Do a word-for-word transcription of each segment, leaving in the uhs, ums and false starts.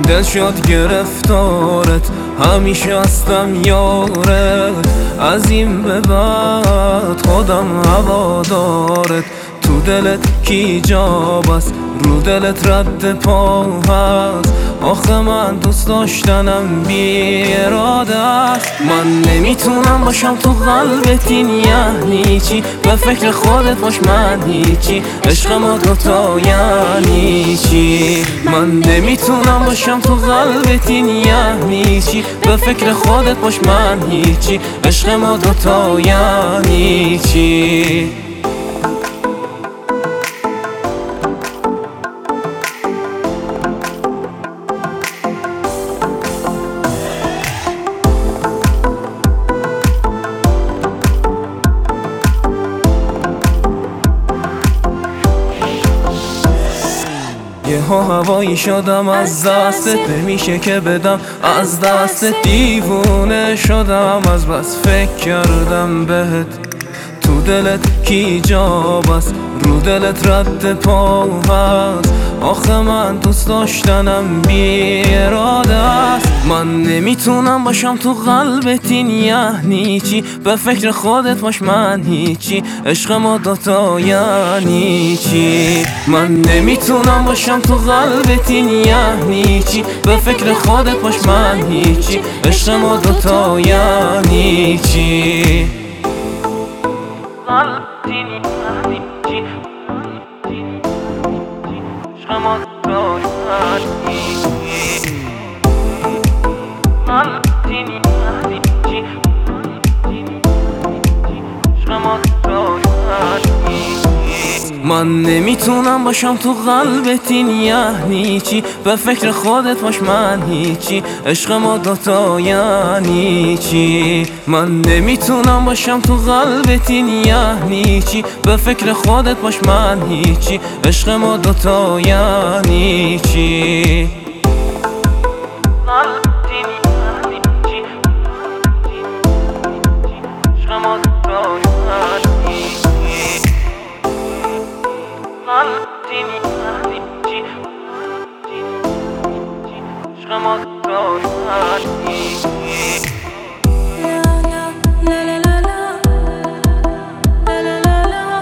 دل شد گرفتارت، همیشه هستم یارت. از این به بعد خودم هوادارت. تو دلت کی جا بس، رو دلت رد پا هست. آخه من دوست داشتنم بی اراده است. من نمیتونم باشم تو قلبت، این یعنی چی؟ به فکر خودت باش من هیچی، عشق ما دوتا یعنی چی؟ من نمیتونم باشم تو قلبت، این یعنی چی؟ به فکر خودت باش من هیچی، عشق ما دوتا یعنی چی؟ یه ها هوایی شدم از دستت، نمیشه که بدم از دستت. دیوونه شدم از بس فکر کردم بهت. تو دلت کی جا بس، رو دلت رد پا هست. آخه من دوست داشتنم بی اراده است. من نمیتونم باشم تو قلبت، این یعنی چی؟ به فکر خودت باش من هیچی، عشق ما دوتا یعنی چی؟ من نمیتونم باشم تو قلبت، این یعنی چی؟ به فکر خودت باش من هیچی، عشق ما دوتا یعنی چی؟ من نمیتونم باشم تو قلبت، این یعنی چی؟ به فکر خودت باش من هیچی، عشق ما دوتا یعنی چی؟ من نمیتونم باشم تو قلبت، این یعنی چی؟ به فکر خودت باش من هیچی، عشق ما دوتا یعنی چی؟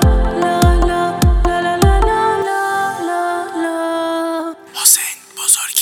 حسین بزرگ